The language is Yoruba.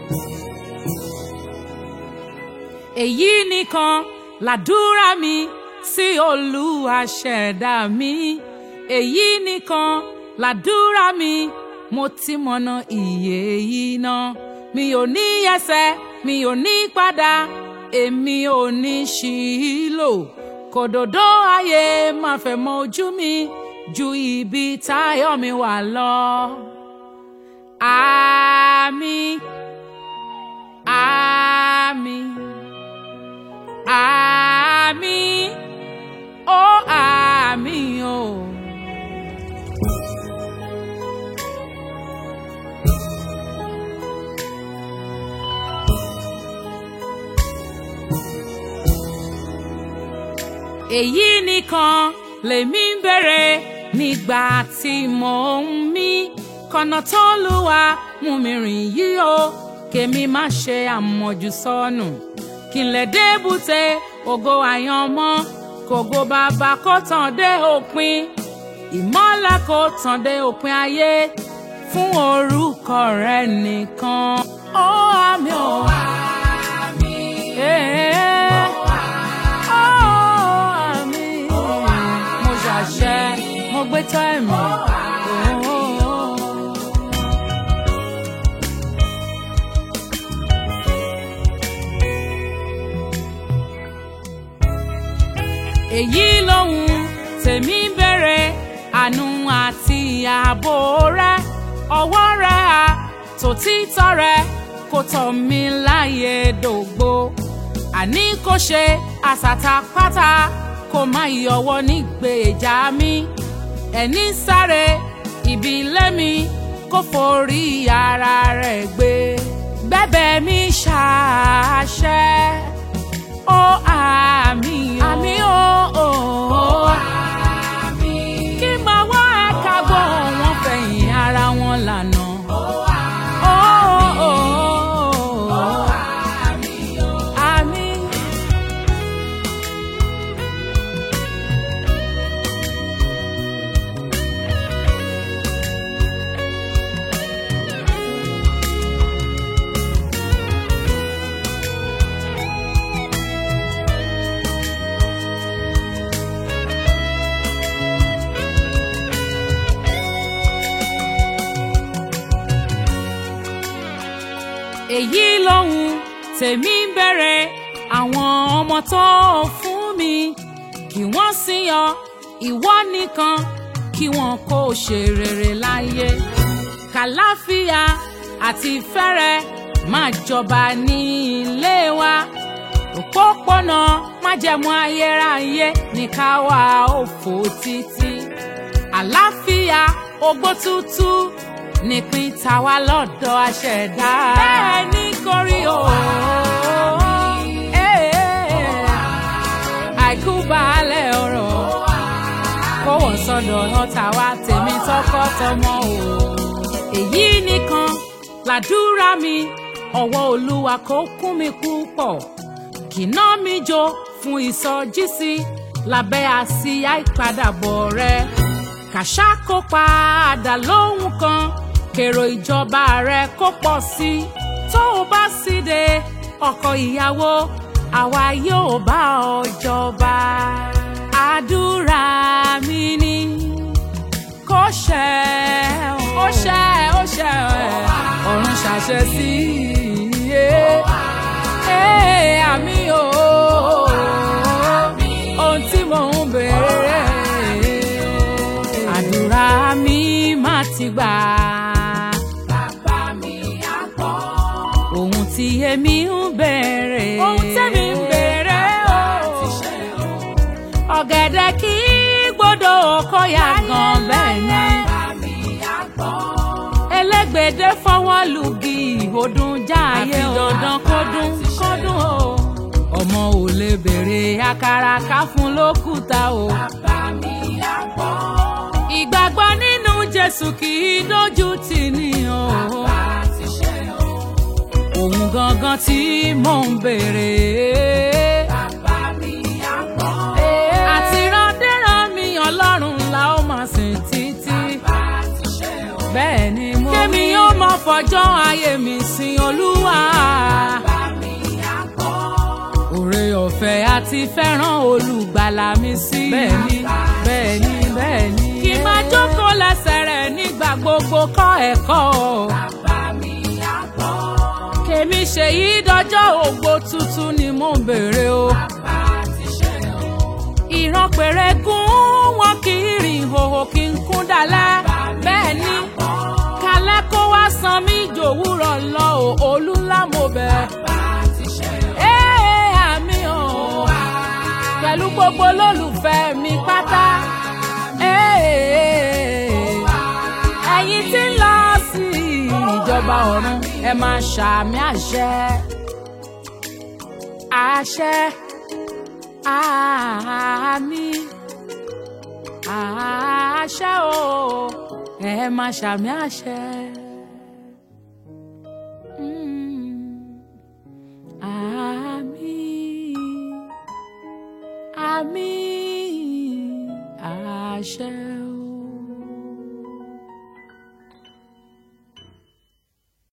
èyí nìkan làdúrà mi sí Olúwa ṣẹ̀dá mi. èyí nìkan làdúrà mi, mo ti mọ̀nà ìyè yìí náà. mi ò ní yẹsẹ̀, mi ò ní padà, èmi ò ní ṣìlò. kòdòdó ayé máa fẹ́ mọ ojú mi ju ibi táyọ̀ mi wà lọ. Àmín, àmín, àmín, ó àmín o. èyí nìkan lèmi ń béèrè nígbà tí mò ń mí. kọ̀nà t'Olúwa mú mi rìn yìí o, kémi má ṣe àmọ̀jù sọnù. kí n lè débùté ògo àyànmọ́, kògo bàbá kó tàn dé òpin. ìmọ́lẹ̀ kó tàn dé òpin ayé fún orúkọ rẹ nìkan. ó àmín o. mo gbé tọ́ ẹ̀mí. èyí lohun tèmi ń béèrè, àánú àti ààbò rẹ, ọwọ́ rẹ àtòtítọ́ rẹ kó tọ́ mi láyé dògbò. àní kò ṣe àsàtàpátá kó má yọwọ́ nígbèjà mi. ẹni sáré ibi lẹ́mi kó forí ara rẹ̀ gbé. bẹ́bẹ̀ mi ṣàṣẹ, ó àmín, àmín o. kí n máa wá ẹ̀ka gbọ́ wọn fẹ̀yìn ara wọn lànà. èyí lohun tèmi ń béèrè, àwọn ọmọ tó fún mi kí wọ́n sìn ọ́ ìwọ nìkan, kí wọn kó ṣe rere láyé. kàláfíà àti ìfẹ́rẹ̀ máa jọba ní ilé wa. òpópónà májẹ̀mú ayérayé ní ká wá òfò títí. àlàáfíà ògbó tútù nípìn tàwa lọ́dọ̀ aṣẹ̀dá. bẹ́ẹ̀ ni kò rí o. àìkú baálẹ̀ ọ̀rọ̀ kó wọ́n sọ́dọ̀ ọ̀tá wa tèmi tọkọtọmọ o. èyí nìkan làdúrà mi, ọwọ́ Olúwa kó kún mi púpọ̀. kìnà mi jó fún ìsọjísí lábẹ́ àsíá ìpadàbọ̀ rẹ. kàṣà kó padà lóhùn kan, kèrò ìjọba rẹ kó pọ̀ sí. tó o bá síde ọkọ ìyàwó, àwa yóò bá ọ jọba. àdúrà mi ni kó ṣẹ, ó ṣẹ, ó ṣẹ, ọ̀run ṣàṣẹ sí i. àmín o. ohun tí mò ń béèrè, àdúrà mi má ti gbà. ohun tí èmi ń béèrè, ohun tèmi ń béèrè o. ọ̀gẹ̀dẹ̀ kì í gbọ́dọ̀ kó yá gan bẹ́ẹ̀ ni. elégbèdé fọwọ́ lùgì ọdún jáàyè dandan kọ́dún kọ́dún o. ọmọ ò lè béèrè àkàrà ká fún lókùúta o. ìgbàgbọ́ nínú Jésù kì í dójú tì ní o. ohun gangan tí mò ń béèrè. àti randéran mi Ọlọ́run la ó máa sìn títí. bẹ́ẹ̀ ni mo wí. kémi ó máa fọjọ́ ayé mi sìn Olúwa. Oore ọ̀fẹ́ àti fẹ́ràn olùgbàlà mi sí. Bẹ́ẹ̀ni, bẹ́ẹ̀ni, bẹ́ẹ̀ni. Kí n máa jókòó lẹ́sẹ̀ rẹ̀ nígbà gbogbo kọ́ ẹ̀kọ́. Kèmi ṣe yí dọjọ́ ògbó tuntun ni mò ń béèrè o. Ìran péré gún wọn kì í rìn ìhòhò kí n kún dalẹ̀. Bẹ́ẹ̀ni, kalẹ́ kó wá san mí jòwúrọ̀ lọ o, Olú ńlá mo bẹ̀. Àmì o, pẹ̀lú gbogbo olólùfẹ́ mi pátá. Ẹ̀yin tí ń lọ sí ìjọba ọ̀run, ẹ máa ṣàmì àṣẹ. Àṣẹ, àmín, àṣẹ o, ẹ máa ṣàmì àṣẹ. Àmín, àmín, àṣẹ o.